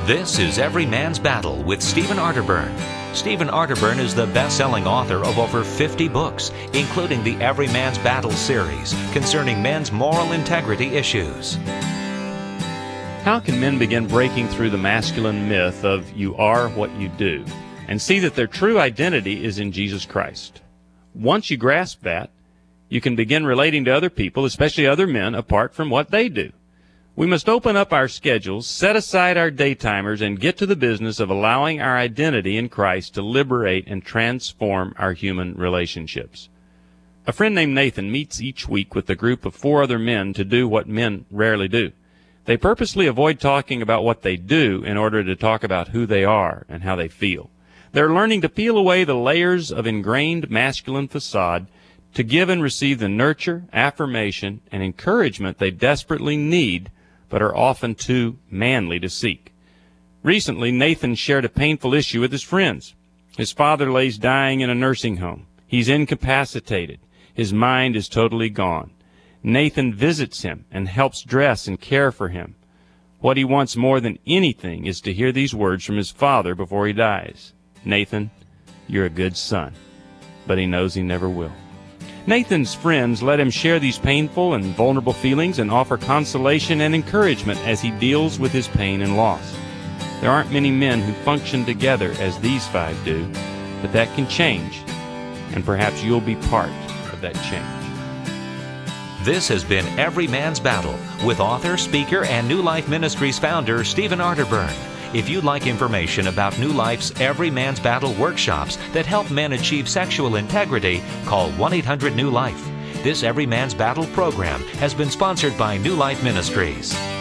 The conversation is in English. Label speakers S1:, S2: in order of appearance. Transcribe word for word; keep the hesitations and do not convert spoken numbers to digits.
S1: This is Every Man's Battle with Stephen Arterburn. Stephen Arterburn is the best-selling author of over fifty books, including the Every Man's Battle series concerning men's moral integrity issues.
S2: How can men begin breaking through the masculine myth of you are what you do and see that their true identity is in Jesus Christ? Once you grasp that, you can begin relating to other people, especially other men, apart from what they do. We must open up our schedules, set aside our daytimers, and get to the business of allowing our identity in Christ to liberate and transform our human relationships. A friend named Nathan meets each week with a group of four other men to do what men rarely do. They purposely avoid talking about what they do in order to talk about who they are and how they feel. They're learning to peel away the layers of ingrained masculine facade to give and receive the nurture, affirmation, and encouragement they desperately need but are often too manly to seek. Recently, Nathan shared a painful issue with his friends. His father lays dying in a nursing home. He's incapacitated. His mind is totally gone. Nathan visits him and helps dress and care for him. What he wants more than anything is to hear these words from his father before he dies. Nathan, you're a good son. But he knows he never will. Nathan's friends let him share these painful and vulnerable feelings and offer consolation and encouragement as he deals with his pain and loss. There aren't many men who function together as these five do, but that can change, and perhaps you'll be part of that change.
S1: This has been Every Man's Battle with author, speaker, and New Life Ministries founder Stephen Arterburn. If you'd like information about New Life's Every Man's Battle workshops that help men achieve sexual integrity, call one eight hundred new life. This Every Man's Battle program has been sponsored by New Life Ministries.